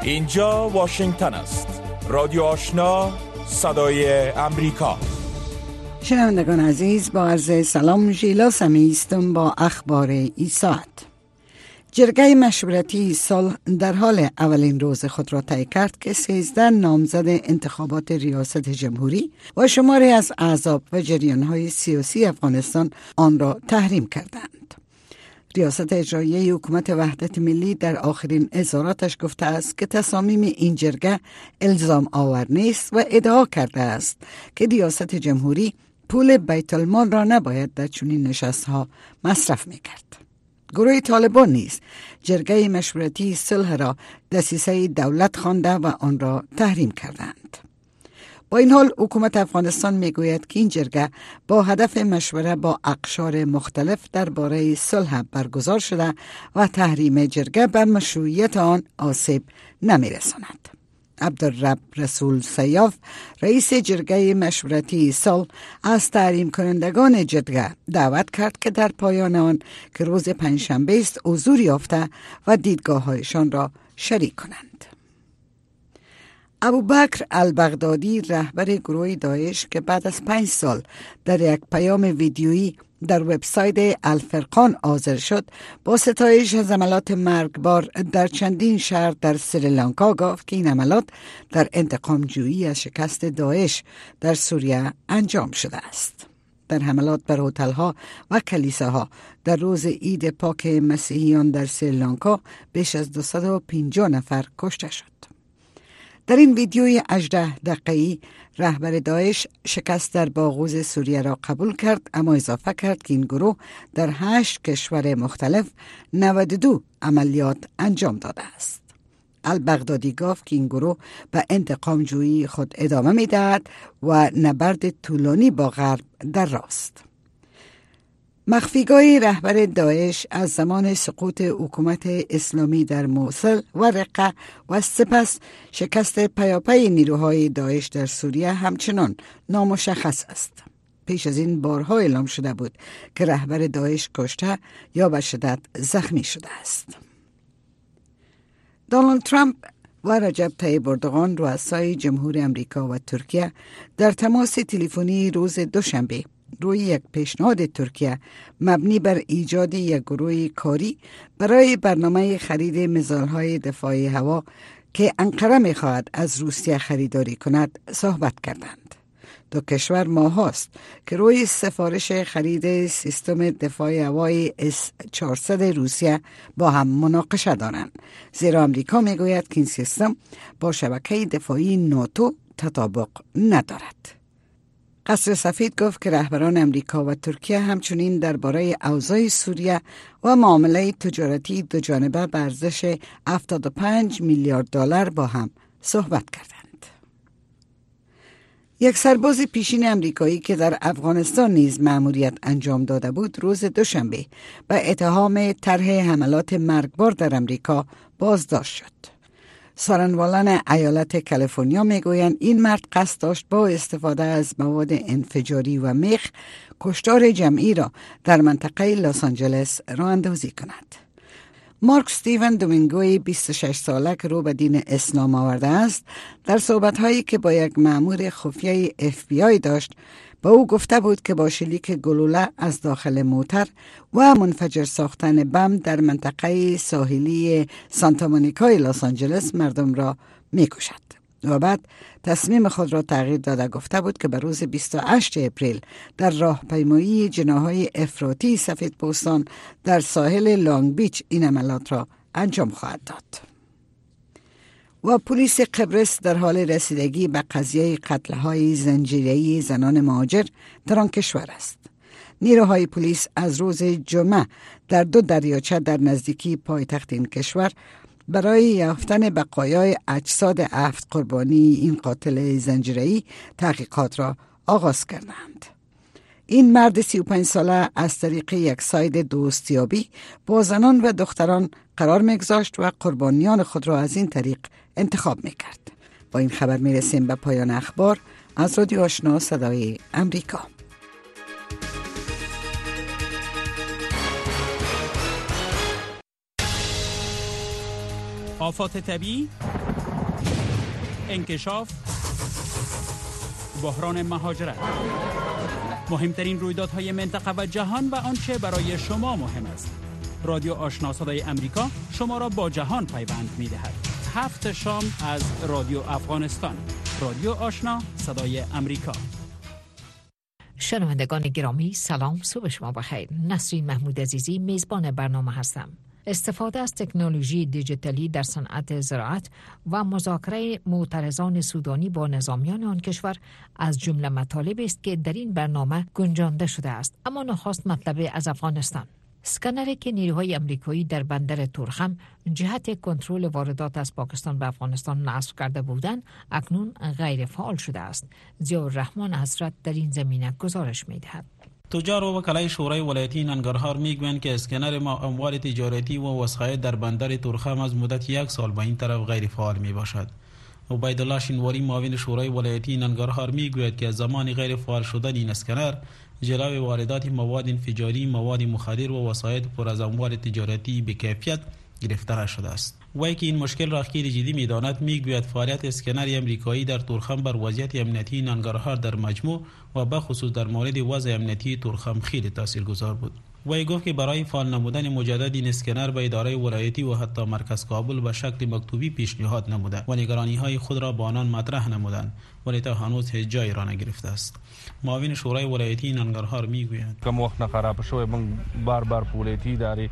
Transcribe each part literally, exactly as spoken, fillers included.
اینجا واشنگتن است. رادیو آشنا، صدای امریکا. شنوندگان عزیز، با عرض سلام، ژیلا سمی هستم با اخبار این ساعت. جرگه مشورتی صلح در حال اولین روز خود را طی کرد که سیزده نامزد انتخابات ریاست جمهوری و شماری از احزاب و جریان‌های سیاسی افغانستان آن را تحریم کردند. ریاست اجرایی حکومت وحدت ملی در آخرین اظهاراتش گفته است که تصامیم این جرگه الزام آور نیست و ادعا کرده است که ریاست جمهوری پول بیت المال را نباید در چنین نشست‌ها مصرف می‌کرد. گروه طالبان نیز جرگه مشورتی صلح را دسیسه دولت خوانده و آن را تحریم کردند. با این حال حکومت افغانستان میگوید که این جرگه با هدف مشوره با اقشار مختلف درباره صلح برگزار شده و تحریم جرگه به مشروعیت آن آسیب نمیرساند. عبدالرب رسول سیاف، رئیس جرگه مشورتی صلح، از تحریم کنندگان جرگه دعوت کرد که در پایان آن که روز پنجشنبه است حضور یافته و دیدگاه‌هایشان را شریک کنند. ابوبکر البغدادی، رهبر گروه داعش که بعد از پنج سال در یک پیام ویدیویی در وبسایت الفرقان حاضر شد، با ستایش از عملیات مرگبار در چندین شهر در سریلانکا گفت که این عملیات در انتقام جویی از شکست داعش در سوریه انجام شده است. در حملات بر هتل‌ها و کلیساها در روز عید پاک مسیحیان در سریلانکا بیش از دویست و پنجاه نفر کشته شد. در این ویدیوی هجده دقیقه‌ای رهبر داعش شکست در باغوز سوریه را قبول کرد، اما اضافه کرد که این گروه در هشت کشور مختلف نود و دو عملیات انجام داده است. البغدادی گفت که این گروه به انتقام جویی خود ادامه می دهد و نبرد طولانی با غرب در راست. مخفیگاه رهبر داعش از زمان سقوط حکومت اسلامی در موصل و رقه و سپس شکست پیاپی نیروهای داعش در سوریه همچنان نامشخص است. پیش از این بارها اعلام شده بود که رهبر داعش کشته یا به شدت زخمی شده است. دونالد ترامپ و رجب طیب اردوغان، رؤسای جمهور امریکا و ترکیه، در تماس تلفنی روز دوشنبه روی یک پیشنهاد ترکیه مبنی بر ایجاد یک گروه کاری برای برنامه خرید میزایل‌های دفاعی هوا که انقره می‌خواهد از روسیه خریداری کند صحبت کردند. دو کشور ماهاست که روی سفارش خرید سیستم دفاع هوایی اس چهارصد روسیه با هم مناقشه دارند، زیرا آمریکا میگوید که این سیستم با شبکه دفاعی ناتو تطابق ندارد. قصر سفید گفت که رهبران امریکا و ترکیه همچنین درباره اوضاع سوریه و معامله تجارتی دو جانبه به ارزش هفتاد و پنج میلیارد دلار با هم صحبت کردند. یک سرباز پیشین امریکایی که در افغانستان نیز مأموریت انجام داده بود، روز دوشنبه به اتهام طرح حملات مرگبار در امریکا بازداشت شد. سارنوالان ایالت کالیفرنیا میگویند این مرد قصد داشت با استفاده از مواد انفجاری و میخ کشتار جمعی را در منطقه لس آنجلس راه اندازی کند. مارک استیون دومینگوی، بیست و شش ساله که رو به دین اسلام آورده است، در صحبت‌هایی که با یک مأمور خفیه اف بی آی داشت با او گفته بود که با شلیک گلوله از داخل موتر و منفجر ساختن بم در منطقه ساحلی سانتا مونیکای لس آنجلس مردم را می‌کشد و بعد تصمیم خود را تغییر داده گفته بود که به روز بیست و هشتم اپریل در راهپیمایی جناح‌های افراطی سفیدپوستان در ساحل لانگ بیچ این عملیات را انجام خواهد داد. و پلیس قبرس در حال رسیدگی به قضیه قتل‌های زنجیره‌ای زنان مهاجر در آن کشور است. نیروهای پلیس از روز جمعه در دو دریاچه در نزدیکی پایتخت این کشور برای یافتن بقایای اجساد هفت قربانی این قاتل زنجیره‌ای تحقیقات را آغاز کردند. این مرد سی و پنج ساله از طریق یک سایت دوستیابی با زنان و دختران قرار می‌گذاشت و قربانیان خود را از این طریق انتخاب می‌کرد. با این خبر می‌رسیم به پایان اخبار از رادیو آشنا صدای امریکا. آفات طبیعی، انکشاف، بحران مهاجرت، مهمترین رویدادهای منطقه و جهان و آنچه برای شما مهم است. رادیو آشنا صدای امریکا شما را با جهان پیوند می‌دهد. هفت شام از رادیو افغانستان. رادیو آشنا صدای امریکا. شنوندگان گرامی سلام، صبح شما بخیر. نسرین محمود عزیزی میزبان برنامه هستم. استفاده از تکنولوژی دیجیتالی در صنعت زراعت و مذاکره معترضان سودانی با نظامیان آن کشور از جمله مطالب است که در این برنامه گنجانده شده است. اما نخست مطلب از افغانستان. اسکنری که نیروهای امریکایی در بندر تورخم جهت کنترل واردات از پاکستان به افغانستان نصب کرده بودند اکنون غیر فعال شده است. ضیاءالرحمن حضرت در این زمینه گزارش می‌دهد. تجار و وکلای شورای ولایتی ننگرهار میگویند که اسکنر ما اموال تجارتی و وسایل در بندر تورخم از مدت یک سال به این طرف غیر فعال می باشد. عبیدالله شینواری معاون شورای ولایتی ننگرهار میگوید که از زمان غیر فعال شدن این اسکنر جلوی واردات مواد انفجاری، مواد مخدر و وسایل پر از اموال تجارتی به کیفیت گرفته نشده است. وی که این مشکل را خیلی جدی می‌داند میگوید فعالیت اسکنر امریکایی در تورخم بر وضعیت امنیتی ننگرهار در مجموع و به خصوص در مورد وضع امنیتی تورخم خیلی تاثیرگذار بود. وی گفت که برای فعال نمودن مجدد این اسکنر به اداره ولایتی و حتی مرکز کابل به شکل مکتوبی پیشنهاد نموده و نگرانی‌های خود را با آنان مطرح نمودند، ولی تا هنوز هیچ جایی را نگرفته است. معاون شورای ولایتی ننگرهار میگوید کم وقت خراب شو من بار بار ولایتی داری.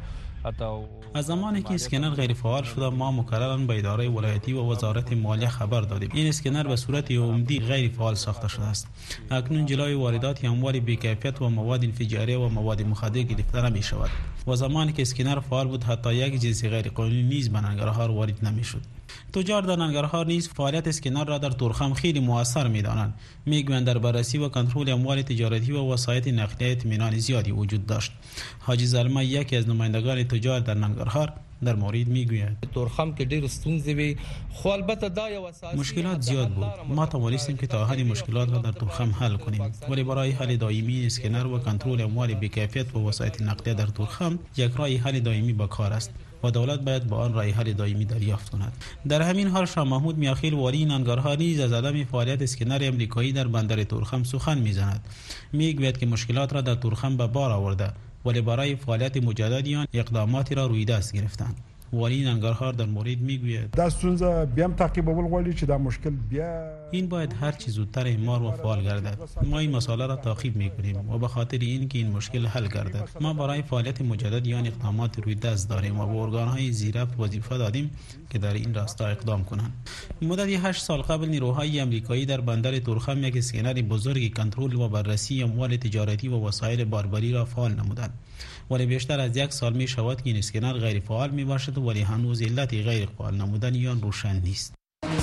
از زمانی که اسکنر غیر فعال شده ما مکرراً به اداره ولایتی و وزارت مالیه خبر دادیم. این اسکنر به صورت عمدی غیر فعال ساخته شده است. اکنون جلوی واردات اموال بی‌کیفیت و مواد انفجاری و مواد مخدر گرفته نمی شود و زمانی که اسکنر فعال بود حتی یک جنس غیر قانونی نیز به ننگرهار وارد نمی شد. تجار در ننگرهار نیز فعالیت اسکنر را در تورخم خیلی مؤثر می‌دانند. میگویند در بررسی و کنترل اموال تجارتی و وسایل نقلیه اطمینان زیادی وجود داشت. حاجی زلمه یکی از نمایندگان تجار در ننگرهار در مورد میگوید تورخم کې ډېر ستونزې وي خو البته دا یو اساسي مشکلات زیاد بود. ما توانستیم که تا حد مشکلات را در تورخم حل کنیم، ولی برای حل دائمی اسکنر و کنترل اموال بی‌کیفیت و وسایل نقلیه در تورخم یک راه حل دائمی به کار است و دولت باید با آن راه حل دائمی دریافت کند. در همین حال شاه محمود میاخیل والی ننگرهار نیز از عدم فعالیت اسکنر امریکایی در بندر تورخم سخن میزند. میگوید که مشکلات را در تورخم به بار آورده ولی برای فعالیت مجدد آن اقداماتی را روی دست گرفتند. والی ننگرهار در مورد میگوید دستونزه بیام تعقیبول غواړي چې دا مشکل بیا این باید هر چه زودتر اعمار و فعال گردد. ما این مسئله را تعقیب میکنیم و به خاطر این که این مشکل حل گردد ما برای فعالیت مجدد یا اقدامات روی دست داریم و به ارگان‌های زیرفت وظیفه دادیم که در این راستا اقدام کنند. مدت هشت سال قبل نیروهای امریکایی در بندر تورخم یک اسکنر بزرگ کنترل و بررسی اموال تجارتی و وسایل باربری را فعال نمودند، ولی بیشتر از یک سال می شود که این اسکنر غیر فعال می باشد ولی هنوز علت غیر فعال نمودن آن روشن نیست.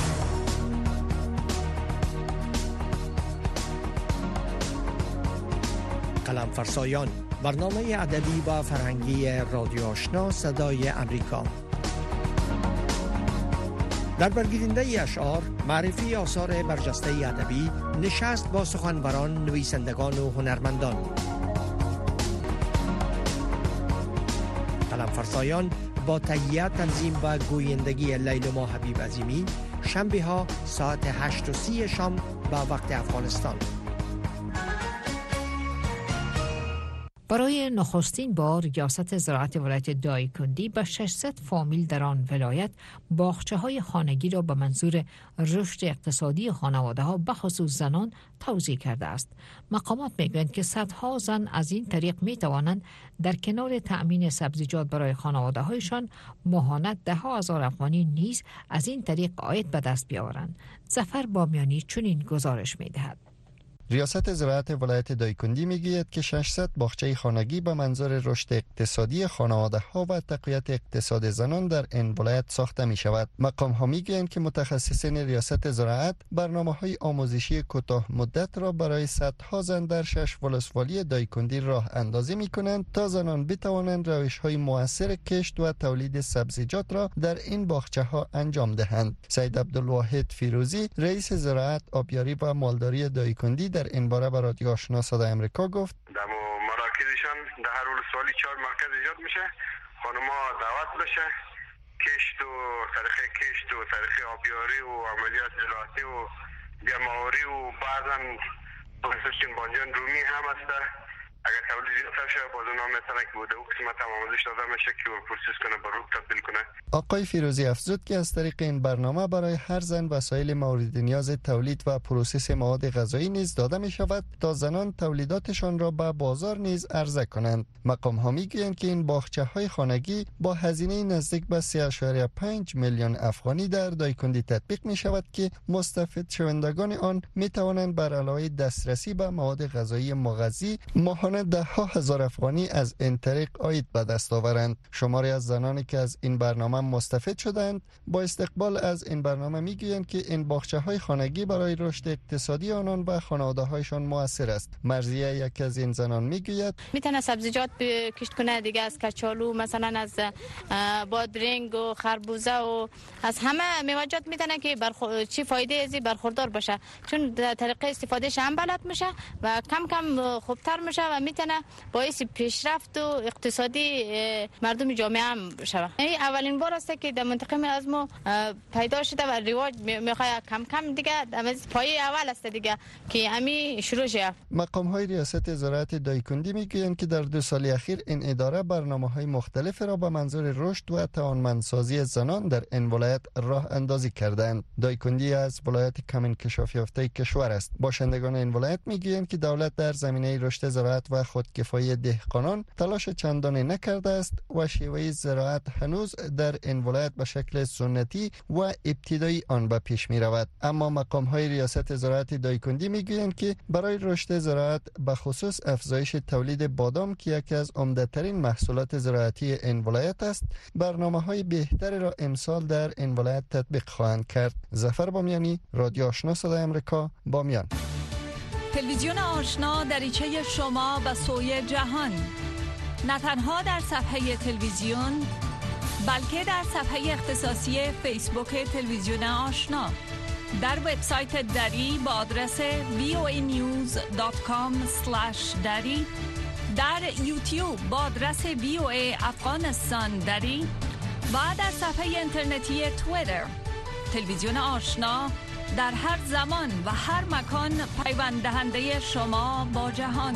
قلم فرسایان، برنامه ادبی و فرهنگی رادیو آشنا صدای امریکا. در برگیرنده اشعار، معرفی آثار برجسته ادبی، نشست با سخنوران، نویسندگان و هنرمندان. قلم فرسایان با تهیه، تنظیم و گویندگی لیلما حبیب عظیمی، شنبه ها ساعت هشت و سی شام به وقت افغانستان. برای نخستین بار ریاست زراعت ولایت دایکنی به ششصد فامیل در آن ولایت باغچه‌های خانگی را به منظور رشد اقتصادی خانواده‌ها به خصوص زنان توزیع کرده است. مقامات میگویند که صدها زن از این طریق میتوانند در کنار تأمین سبزیجات برای خانواده‌هایشان ماهانه ده ها هزار افغانی نیز از این طریق عاید به دست بیاورند. ظفر بامیانی چنین گزارش میدهد. ریاست زراعت ولایت دایکنی میگوید که ششصد باغچه خانگی به منظور رشد اقتصادی خانواده ها و تقویت اقتصاد زنان در این ولایت ساخته می شود. مقام ها میگویند که متخصصین ریاست زراعت برنامه های آموزشی کوتاه مدت را برای صدها زن در شش ولسوالی دایکنی راه اندازی می کنند تا زنان بتوانند روش های مؤثر کشت و تولید سبزیجات را در این باغچه ها انجام دهند. سید عبدالواحد فیروزی رئیس زراعت، آبیاری و مالداری دایکنی در این باره به رادیو آشنا صدای امریکا گفت در مراکزشان در هر ولسوالی چهار مرکز ایجاد میشه، خانم‌ها دعوت بشه کشت و طریق کشت و طریق آبیاری و عملیات زراعتی و بیماری و بعضا پروسسین بانجان رومی هم است. اگر تولید زیاد شه باز اونها میتونه که بوده او قسمت هم آموزش داده میشه که پروسس کنه به روب تبدیل کنه. آقای فیروزی افزود که از طریق این برنامه برای هر زن وسایل مورد نیاز تولید و پروسس مواد غذایی نیز داده می شود تا زنان تولیداتشان را به بازار نیز عرضه کنند. مقام ها میگویند که این باغچه های خانگی با هزینه نزدیک به سه ممیز پنج میلیون افغانی در دایکندی تطبیق می شود که مستفید شوندگان آن می توانند بر علاوه دسترسی به مواد غذایی مغذی ماهانه ده ها هزار افغانی از این طریق عاید به دست آورند. شماری از زنانی که از این برنامه مستفید شدند با استقبال از این برنامه میگویند که این باغچه های خانگی برای رشد اقتصادی آنان و خانواده هایشان موثر است. مرضیه یک از این زنان میگوید میتونه سبزیجات کشت کنه دیگه، از کچالو مثلا از بادرنگ و خربوزه و از همه میوه‌جات میتونه که برخ... چی فایده ازی برخوردار باشه، چون طریقه استفادهش هم بلد میشه و کم کم خوبتر میشه و میتونه باعث پیشرفت و اقتصادی مردم جامعه هم بشه. این اولین بار است که در منطقه ما از ما پیدا شده و رواج میخواد کم کم دیگه از پایه اول است دیگه که همین شروع شه. مقام های ریاست زراعت دایکندی میگویند که در دو سال اخیر این اداره برنامه های مختلف را به منظور رشد و توانمندسازی زنان در این ولایت راه اندازی کردند. دایکندی از ولایت کم انکشاف یافته کشور است. باشندگان این ولایت میگویند که دولت در زمینه رشد زراعت و خودکفایی دهقانان تلاش چندانی نکرده است و شیوه زراعت هنوز در این ولایت به شکل سنتی و ابتدایی آن به پیش می رود. اما مقام های ریاست زراعت دایکندی می گویند که برای رشد زراعت به خصوص افزایش تولید بادام که یکی از عمده ترین محصولات زراعتی این ولایت است، برنامه های بهتری را امسال در این ولایت تطبیق خواهند کرد. ظفر بامیانی، رادیو آشنا صدای آمریکا، بامیان. تلویزیون آشنا دریچه شما به سوی جهان، نه تنها در صفحه تلویزیون بلکه در صفحه اختصاصی فیسبوک تلویزیون آشنا، در وبسایت دری با آدرس وی او ای نیوز دات کام اسلش دری، در یوتیوب با آدرس وی او ای افغانستان دری و در صفحه اینترنتی توییتر. تلویزیون آشنا در هر زمان و هر مکان پیوند دهنده شما با جهان.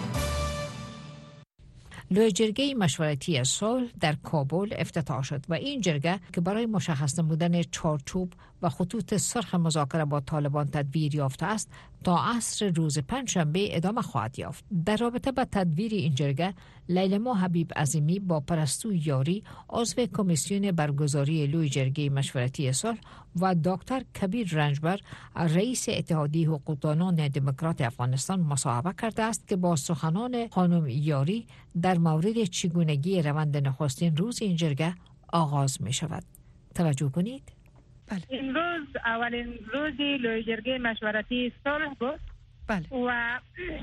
لوی جرگه مشورتی صلح در کابل افتتاح شد و این جرگه که برای مشخص نمودن چارچوب و خطوط سرخ مذاکره با طالبان تدویر یافته است تا عصر روز پنجشنبه ادامه خواهد یافت. در رابطه با تدویر این جرگه، لیلما حبیب عظیمی با پرستو یاری عضو کمیسیون برگزاری لوی جرگه مشورتی صلح و دکتر کبیر رنجبر رئیس اتحادیه حقوقدانان دموکرات افغانستان مصاحبه کرده است که با سخنان خانم یاری در مورد چگونگی روند نخستین روز این جرگه آغاز می شود. توجه کنید. بله. امروز اولین روزی لوی جرگه مشورتی صلح بود. بله. و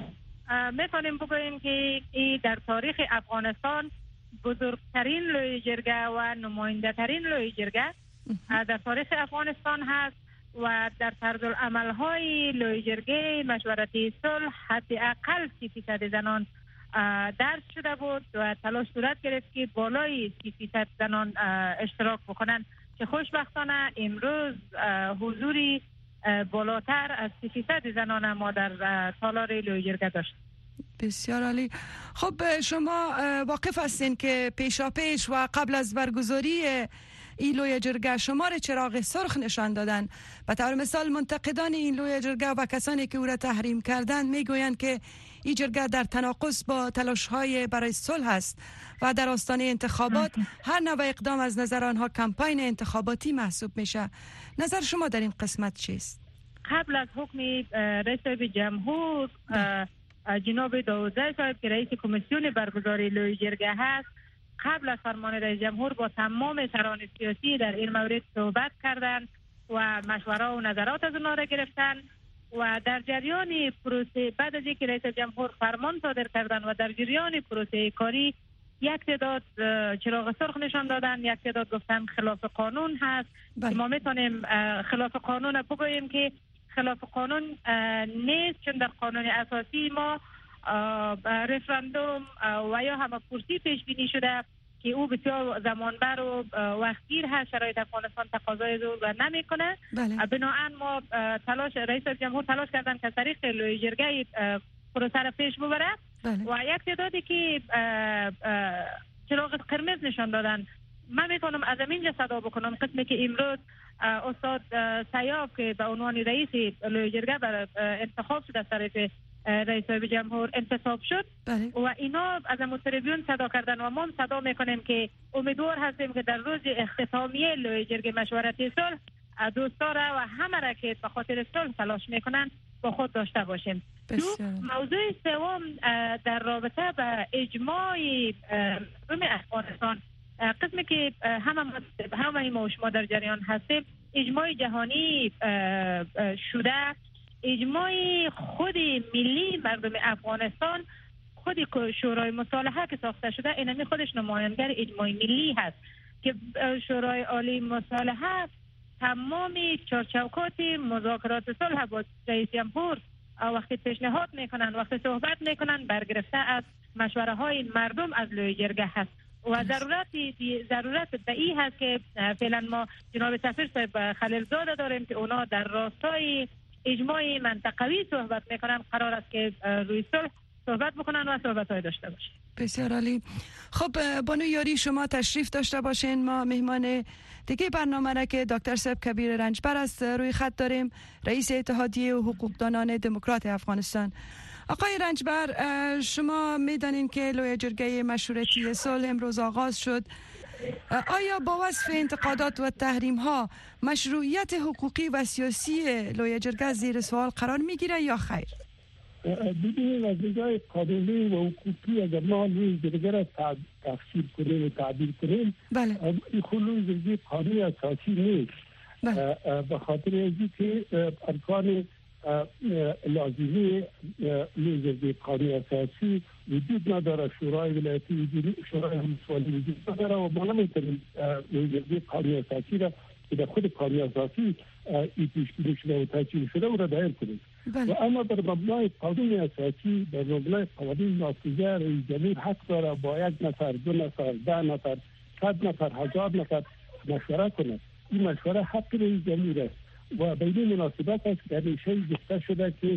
میتونیم بگوییم که این در تاریخ افغانستان بزرگترین لوی جرگه و نماینده ترین لوی جرگه در تاریخ افغانستان هست و در طرزالعمل های لوی جرگه مشورتی صلح حداقل سی فیصد زنان درج شده بود و تلاش صورت گرفت که بالای سی فیصد زنان اشتراک بکنند که خوشبختانه امروز حضوری بالاتر از سی فیصد زنان ما در تالار لوی جرگه داشت. بسیار عالی. خب شما واقف هستین که پیشا پیش و قبل از برگزاری این لوی جرگه شمار چراغ سرخ نشان دادن. به طور مثال منتقدان این لوی جرگه و کسانی که او را تحریم کردند میگویند که این جرگه در تناقض با تلاش‌های برای صلح است و در آستانه انتخابات هر نوع اقدام از نظر آنها کمپاین انتخاباتی محسوب میشه. نظر شما در این قسمت چیست؟ قبل از حکم رئیس جمهور جناب داوودزی صاحب که رئیس کمیسیون برگزاری لوی جرگه هست، قبل از فرمان رئیس جمهور با تمام سران سیاسی در این مورد صحبت کردند و مشوره و نظرات از آنها را گرفتند و در جریان پروسه بعد از اینکه رئیس جمهور فرمان صادر کردند و در جریان پروسه کاری یک تعداد چراغ سرخ نشان دادن، یک تعداد گفتن خلاف قانون هست. بله. ما میتونیم خلاف قانون بگوییم که خلاف قانون نیست، چون در قانون اساسی ما رفراندوم و یا همه پرسی پیش بینی شده که او بسیار زمانبر و وقتگیر هست، شرایط افغانستان تقاضای زور و نمیکنه. بله. بنابراین ما تلاش رئیس جمهور تلاش کردن که طریق لوی جرگه پروسه را پیش ببره. بله. و یک تعدادی که چراغ قرمز نشان دادن. من میتونم از اینجا صدا بکنم قسمی که امروز استاد سیاب که به عنوان رئیس لوی جرگه بر انتخاب شد از طریق رئیس جمهور انتصاب شد. بله. و اینا از تریبیون صدا کردن و ما صدا میکنیم که امیدوار هستیم که در روز اختتامیه لوی جرگه مشورتی صلح دوستا را و همه را که به خاطر صلح تلاش میکنن با خود داشته باشیم. دو موضوع سوم در رابطه با اجماع مردم افغانستان، قسمی که همه همه ما و شما در جریان هستیم، اجماع جهانی شده، اجماع خود ملی مردم افغانستان، خود شورای مصالحه که ساخته شده اینمی خودش نماینگر اجماع ملی هست که شورای عالی مصالحه تمام چارچوکات مذاکرات صلح با رئیس جمهور وقتی پیشنهاد میکنن، وقتی صحبت میکنن، برگرفته از مشوره های مردم از لوی جرگه هست و ضرورت ضرورت به این هست که فعلا ما جناب سفیر صاحب خلیلزاده داریم که اونا در راستای اجماع منطقوی صحبت میکنن، قرار است که روی صلح صحبت بکنن و صحبت های داشته باشیم. بسیار عالی. خب بانو یاری شما تشریف داشته باشین. ما مهمان دیگه برنامه را که دکتر صاحب کبیر رنجبر است روی خط داریم، رئیس اتحادیه حقوقدانان دموکرات افغانستان. آقای رنجبر، شما میدانین که لوی جرگه مشورتی صلح امروز آغاز شد. آیا با وصف انتقادات و تحریم ها مشروعیت حقوقی و سیاسی لوی جرگه زیر سوال قرار میگیره یا خیر؟ ببینید از نگاه قانونی و حقوقی اگر ما لوی جرگه را تفسیر کنیم و تعبیر کنیم، بله. این خود لوی جرگه قانون اساسی نیست. بله. به خاطر اینکه که ارکان لازمی لوی جرگه قانون اساسی وجود نداره، شورای ولایتی وجود شورای ولسوالی وجود نداره و ما نمیتونیم لوی جرگه قانون اساسی را که در خود قانون اساسی این پیشگیری شده و تشکیل شده او را دایر کنیم. و اما در مبنای قانون اساسی، در مبنای قوانین نافذه، رئیس جمهور حق داره با یک نفر، دو نفر، ده نفر، صد نفر، هزار نفر مشوره کنه. این مشوره حق رئیس جمهور است و به این مناسبت است که همیشه گفته شده که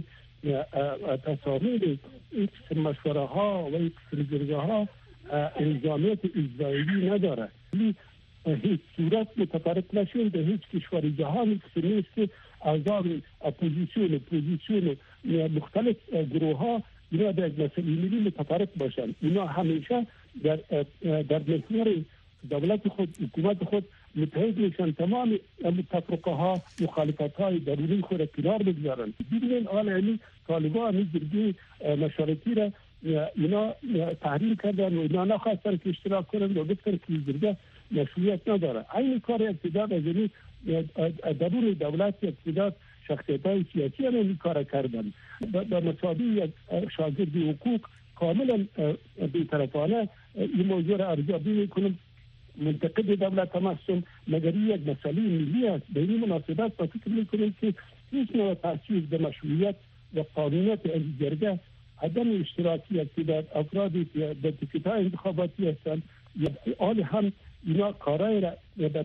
تصامیم این مشوره ها و این جرگه ها الزامیت اجرایی نداره. هیچ صورت متفرق نشون به هیچ کشور جهانی که نیست که اعضای اپوزیسیون و پوزیسیون مختلف گروه ها اینا در یک مسئله ملی متفرق باشند. اینا همیشه در در محور دولت خود، حکومت خود متحد میشن، تمام تفرقه ها، مخالفت های درونی خود را کنار بگذارن. ببینید آل علی طالبان این جرگه مشورتی را اینا تحریم کردن و اینا نخواستن که اشتراک کنند و گفتن که جرگه مشروعیت نداره. این کار اقتدار از این درون دولت اقتدار شخصیت های سیاسی هم این کار کردن. به مسابقه یک شاگرد حقوق کاملا بی‌طرفانه این موضوع را ارزیابی میکنم. منتقد دولت هم هستم، مگر یک مسئله ملی است. به این مناسبت با فکر میکنم که هیچ نوع تاثیر به مشروعیت و قانونیت این جرگه عدم اشتراکی اقتدار افرادی که در تیکت های انتخاباتی هستند یا آن هم اینا کارهای را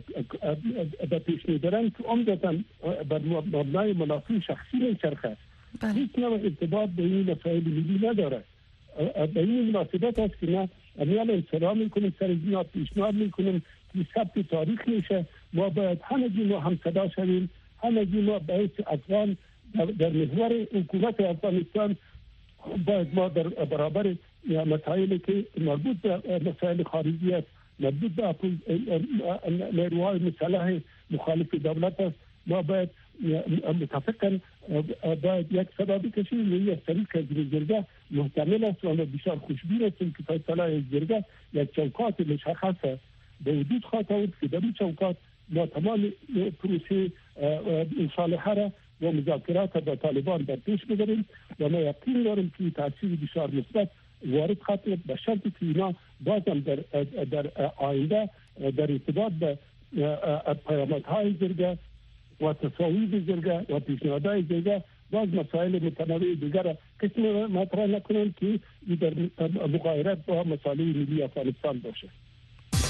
به پیش میبرن که عمدتاً بر مبنای منافع شخصی میچرخه. هیچ نوع ارتباط به این مسائل ملی نداره. به این مناسبت است که نه امیال انصراف میکنیم، سر اینا پیشنهاد میکنیم که ثبت تاریخ میشه. ما باید همگی ما هم صدا شویم، همگی ما باید افغان در محور حکومت افغانستان باید ما در برابر مسائلی که مربوط به مسائل خارجی است، مربوط به نیروهای مسلح مخالف دولت است، ما باید متفقاً باید یک صدا بکشیم و یک طریق از جرگه محتمل است و بسیار خوشبین هستیم که فیصله جرگه یک چوکات مشخصه به وجود خواهد آورد که در این چوکات ما تمام پروسه مصالحه را و مذاکرات با طالبان در پیش ببریم و ما یقین داریم که تاثیر بسیار مثبت وارد خواهد شد به شرطی که اینا بازم در در آینده در ارتباط به پیامدهای جرگه و تصاویر جرگه و پیشنهادهای جرگه باز مسائل متنوع دیگر قسم مطرح نکنند که در مغایرت با مسائل ملی افغانستان باشه.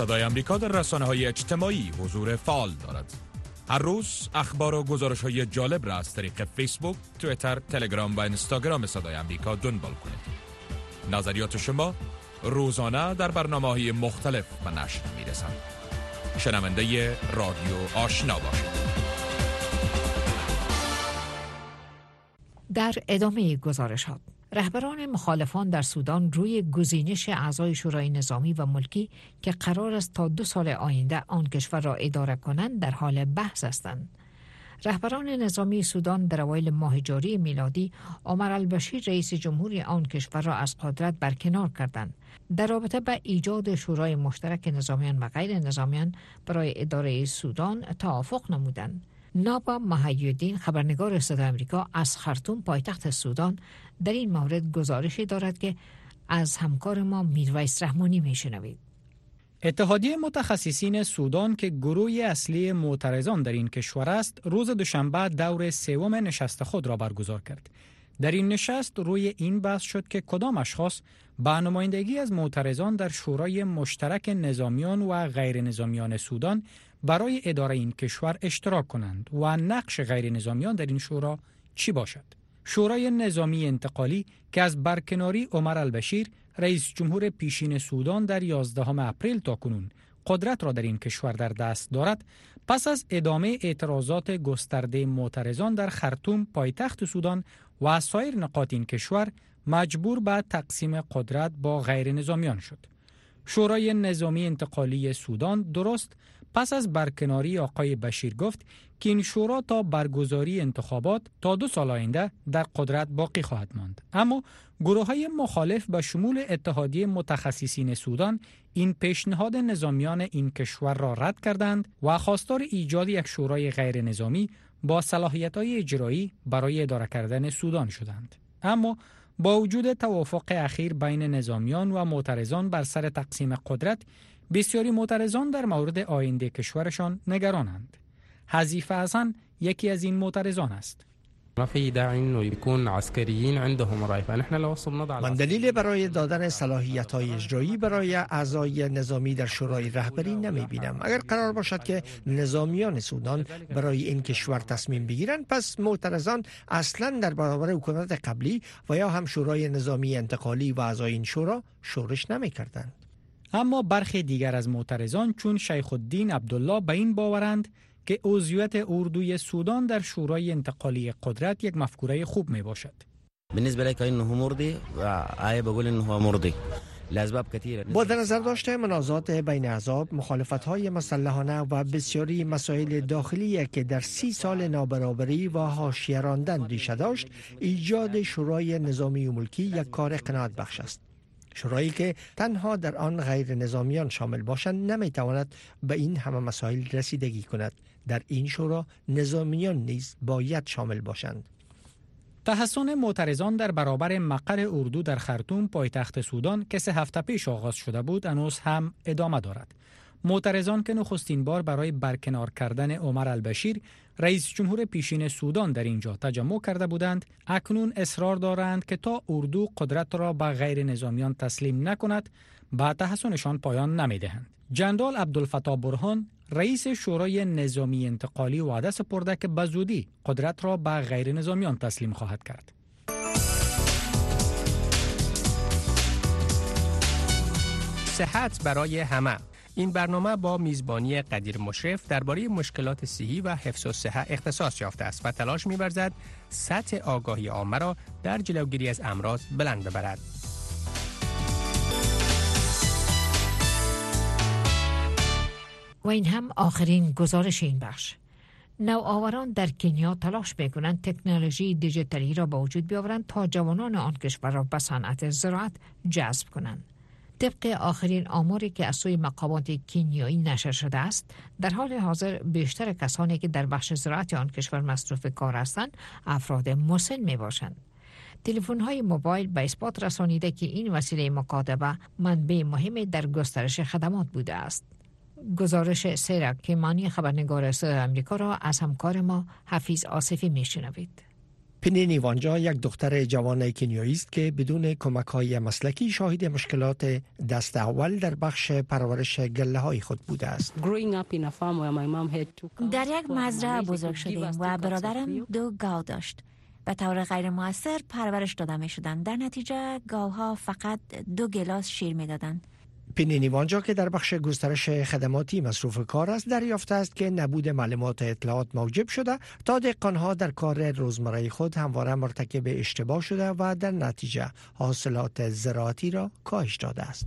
صدای امریکا در رسانه‌های اجتماعی حضور فعال دارد. هر روز اخبار و گزارش‌های جالب را از طریق فیسبوک، توییتر، تلگرام و اینستاگرام صدای امریکا دنبال کنید. نظریات شما روزانه در برنامه‌های مختلف به نشر می‌رسند. شنونده رادیو آشنا باشید. در ادامه گزارشات، رهبران مخالفان در سودان روی گزینش اعضای شورای نظامی و ملکی که قرار است تا دو سال آینده آن کشور را اداره کنند در حال بحث هستند. رهبران نظامی سودان در اوایل ماه جاری میلادی عمر البشیر رئیس جمهوری آن کشور را از قدرت برکنار کردند. در رابطه با ایجاد شورای مشترک نظامیان و غیر نظامیان برای اداره سودان توافق نمودند. نابا محی‌الدین خبرنگار صدای آمریکا از خرطوم پایتخت سودان در این مورد گزارشی دارد که از همکار ما میرویس رحمانی میشنوید. اتحادیه متخصصین سودان که گروه اصلی معترضان در این کشور است، روز دوشنبه دور سوم نشست خود را برگزار کرد. در این نشست روی این بحث شد که کدام اشخاص با نمایندگی از معترضان در شورای مشترک نظامیان و غیر نظامیان سودان برای اداره این کشور اشتراک کنند و نقش غیر نظامیان در این شورا چی باشد. شورای نظامی انتقالی که از برکناری عمر البشیر رئیس جمهور پیشین سودان در یازدهم اپریل تا کنون قدرت را در این کشور در دست دارد، پس از ادامه اعتراضات گسترده معترضان در خرطوم پایتخت سودان و سایر نقاط این کشور مجبور به تقسیم قدرت با غیر نظامیان شد. شورای نظامی انتقالی سودان درست پس از برکناری آقای بشیر گفت که این شورا تا برگزاری انتخابات تا دو سال آینده در قدرت باقی خواهد ماند. اما گروه‌های مخالف به شمول اتحادیه متخصصین سودان این پیشنهاد نظامیان این کشور را رد کردند و خواستار ایجاد یک شورای غیر نظامی با صلاحیت‌های اجرایی برای اداره کردن سودان شدند. اما با وجود توافق اخیر بین نظامیان و معترضان بر سر تقسیم قدرت، بسیاری معترضان در مورد آینده کشورشان نگرانند. حذیفه حسن یکی از این معترضان است. من دلیل برای دادن صلاحیت‌های اجرایی برای اعضای نظامی در شورای رهبری نمی بینم. اگر قرار باشد که نظامیان سودان برای این کشور تصمیم بگیرند، پس معترضان اصلاً در برابر حکومت قبلی و یا هم شورای نظامی انتقالی و اعضای این شورا شورش نمی کردند. اما برخی دیگر از معترضان چون شیخ الدین عبدالله به این باورند که عضویت اردوی سودان در شورای انتقالی قدرت یک مفکوره خوب می باشد. بالنسبه لك انه مرضي آیه بقول انه هو مرضي لاسباب كثيره. با در نظر داشته منازعات بین احزاب، مخالفت‌های مسلحانه و بسیاری مسائل داخلی که در سی سال نابرابری و حاشیه راندن ریشه داشت، ایجاد شورای نظامی و ملکی یک کار قناعت بخش است. شورایی که تنها در آن غیر نظامیان شامل باشند نمیتواند به این همه مسائل رسیدگی کند. در این شورا نظامیان نیز باید شامل باشند. تحصن معترضان در برابر مقر اردو در خرطوم پایتخت سودان که سه هفته پیش آغاز شده بود هنوز هم ادامه دارد. معترضان که نخستین بار برای برکنار کردن عمر البشیر رئیس جمهور پیشین سودان در اینجا تجمع کرده بودند، اکنون اصرار دارند که تا اردو قدرت را به غیر نظامیان تسلیم نکند به تحصنشان پایان نمیدهند. جنرال عبدالفتاح برهان رئیس شورای نظامی انتقالی وعده سپرده که به زودی قدرت را به غیر نظامیان تسلیم خواهد کرد. صحت برای همه. این برنامه با میزبانی قدیر مشرف درباره مشکلات صحی و حفظ الصحه اختصاص یافته است و تلاش می‌ورزد سطح آگاهی عامه را در جلوگیری از امراض بلند ببرد. و این هم آخرین گزارش این بخش. نوآوران در کنیا تلاش می‌کنند تکنولوژی دیجیتالی را به وجود بیاورند تا جوانان آن کشور را به صنعت زراعت جذب کنند. طبق آخرین آماری که از سوی مقامات کنیایی نشر شده است، در حال حاضر بیشتر کسانی که در بخش زراعت آن کشور مصروف کار هستند افراد مسن می باشند. تلفن‌های موبایل به اثبات رسانیده که این وسیله مکاتبه منبع مهمی در گسترش خدمات بوده است. گزارش سیرک کیمانی خبرنگار صدای آمریکا را از همکار ما حفیظ آصفی میشنوید. پینی نیوانجا یک دختر جوان کنیایی است که بدون کمک‌های مسلکی شاهد مشکلات دست اول در بخش پرورش گله‌های خود بوده است. در یک مزرعه بزرگ شدیم و برادرم دو گاو داشت. به طور غیر مؤثر پرورش داده می شدند. در نتیجه گاوها فقط دو گلاس شیر می دادند. پینی نیوانجا که در بخش گسترش خدماتی مصروف کار است دریافته است که نبود معلومات اطلاعات موجب شده تا دهقانها در کار روزمره خود همواره مرتکب اشتباه شده و در نتیجه حاصلات زراعتی را کاهش داده است.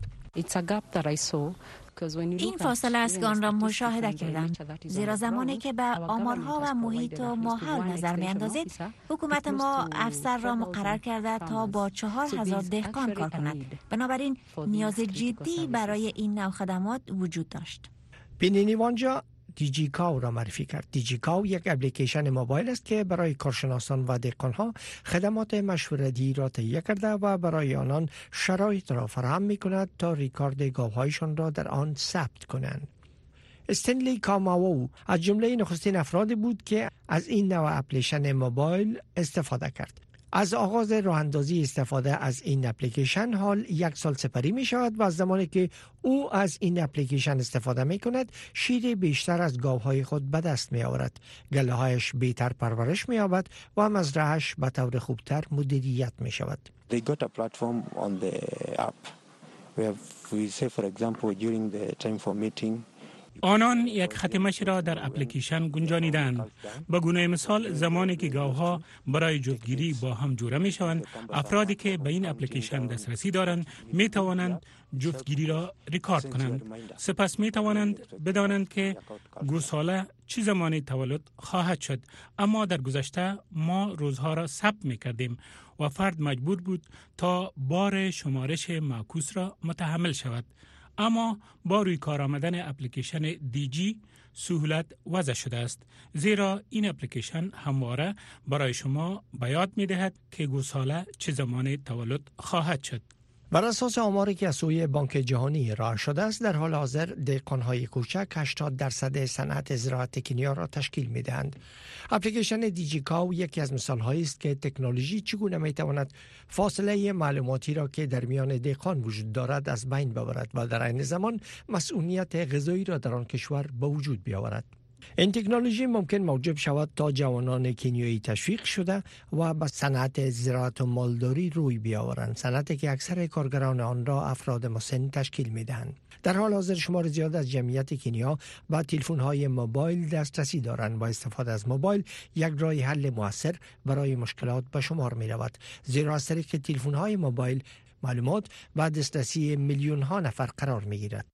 این فاصله است که آن را مشاهده کردم، زیرا زمانی که به آمارها و محیط و ماحول نظر می اندازید، حکومت ما افسر را مقرر کرده تا با چهار هزار دهقان کار کند. بنابراین نیاز جدی برای این نوع خدمات وجود داشت. پینی نیوانجا دیجیکاو را معرفی کرد. دیجیکاو یک اپلیکیشن موبایل است که برای کارشناسان و دهقانها خدمات مشورتی را تهیه کرده و برای آنان شرایط را فراهم می کند تا ریکارد گاوهایشان را در آن ثبت کنند. استنلی کاماوو از جمله نخستین افرادی بود که از این نوع اپلیکیشن موبایل استفاده کرد. از آغاز راه اندازی استفاده از این اپلیکیشن حال یک سال سپری می شود و از زمانی که او از این اپلیکیشن استفاده می کند شیر بیشتر از گاوهای خود به دست می آورد. گله هایش بهتر پرورش می یابد و مزرعه‌اش به طور خوبتر مدیریت می شود. They got a platform on the app where we say for example during the time for meeting آنان یک خط مشی را در اپلیکیشن گنجانیدند. به گونه مثال زمانی که گاوها برای جفتگیری با هم جوره می شوند، افرادی که به این اپلیکیشن دسترسی دارند می توانند جفتگیری را ریکارد کنند. سپس می توانند بدانند که گوساله چه زمانی تولد خواهد شد. اما در گذشته ما روزها را ثبت می کردیم و فرد مجبور بود تا بار شمارش معکوس را متحمل شود. اما با روی کار آمدن اپلیکیشن دیجی سهولت وضع شده است، زیرا این اپلیکیشن همواره برای شما به یاد می دهد که گوساله چه زمان تولد خواهد شد. بر اساس آماری که از سوی بانک جهانی ارائه شده است، در حال حاضر دهقان‌های کوچک هشتاد درصد صنعت زراعت کنیا را تشکیل می‌دهند. اپلیکیشن دیجیکاو یکی از مثال‌هایی است که تکنولوژی چگونه می‌تواند فاصله معلوماتی را که در میان دهقان وجود دارد از بین ببرد و در عین زمان مسئولیت غذایی را در آن کشور به وجود بیاورد. این تکنولوژی ممکن موجب شود تا جوانان کنیایی تشویق شده و به صنعت زراعت و مالداری روی بیاورند، صنعتی که اکثر کارگران آن را افراد مسن تشکیل میدهند. در حال حاضر شمار زیاد از جمعیت کنیا با تلفن‌های موبایل دسترسی دارند و استفاده از موبایل یک راه حل مؤثر برای مشکلات به شمار می رود، زیرا از طریق تلفن‌های موبایل معلومات و دسترسی میلیون ها نفر قرار می گیرد.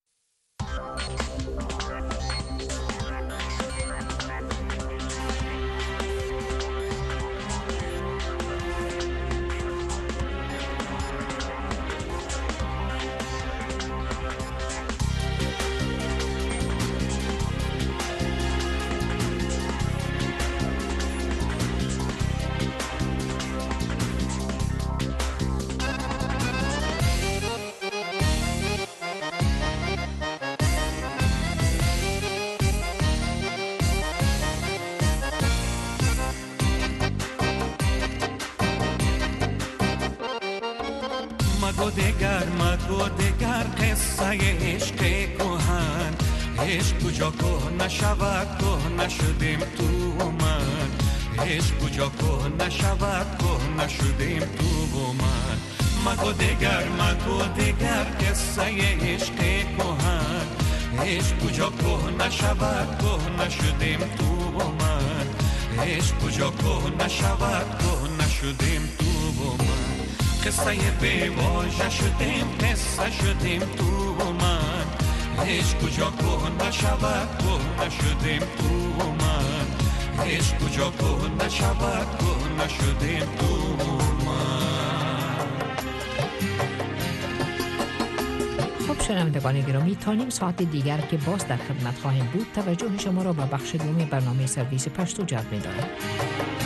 مگو دگر مگو دگر قصه عشق کهن، عشق کجا که نشود که نشدیم تو من، عشق کجا که نشود که نشدیم تو من. مگو دگر مگو دگر قصه عشق کهن، عشق کجا که نشود که نشدیم تو من، عشق کجا که نشود که نشدیم تو من. قصه بیواژه شدیم قصه شدیم تو من، عشق کجا که نشود که نشدیم تو من، عشق کجا که نشود که نشدیم تو من. خب شنوندگان گرامی، تا نیم ساعت دیگر که باز در خدمت خواهیم بود، توجه شما را به بخش دوم برنامه سرویس پشتو جلب می‌دارم.